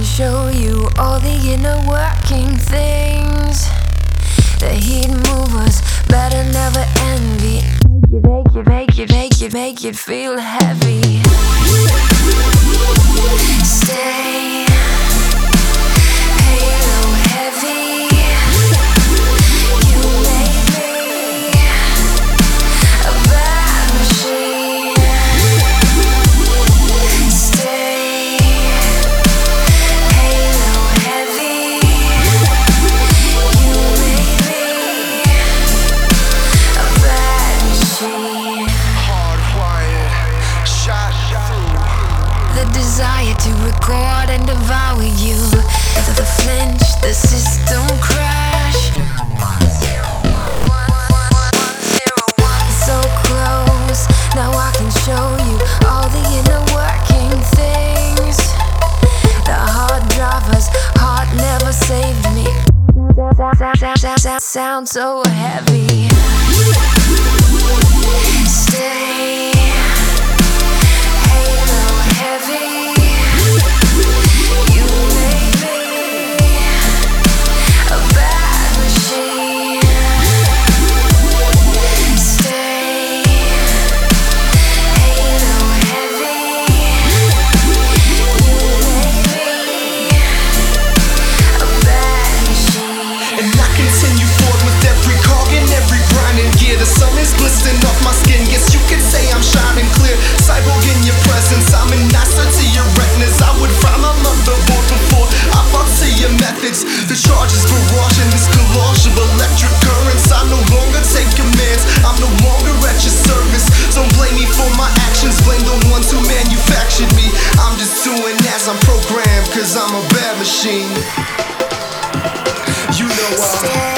show you all the inner working things. The heat movers better never envy. Make it feel heavy. Stay halo heavy. You made me a bad machine. Stay halo heavy. You made me a bad machine. Hardwired, shot through. The desire to record and devour you. The flinch, the system crash. So close, now I can show you all the inner working things. The hard driver's heart never saved me. Sound so heavy. Stay halo heavy. You made me a bad machine. Stay halo heavy. You made me a bad machine. And I continue forward with every cog and every grinding gear. The sun is glistening off my skin. Yes, you can say I'm shining clear. Cyborg in your presence, I'm an asset to your retinas. I would fry my motherboard before I fuck to your methods. The charge is barrage in this collage of electric currents. I no longer take commands, I'm no longer at your service. Don't blame me for my actions, blame the ones who manufactured me. I'm just doing as I'm programmed, cause I'm a bad machine. You know Stay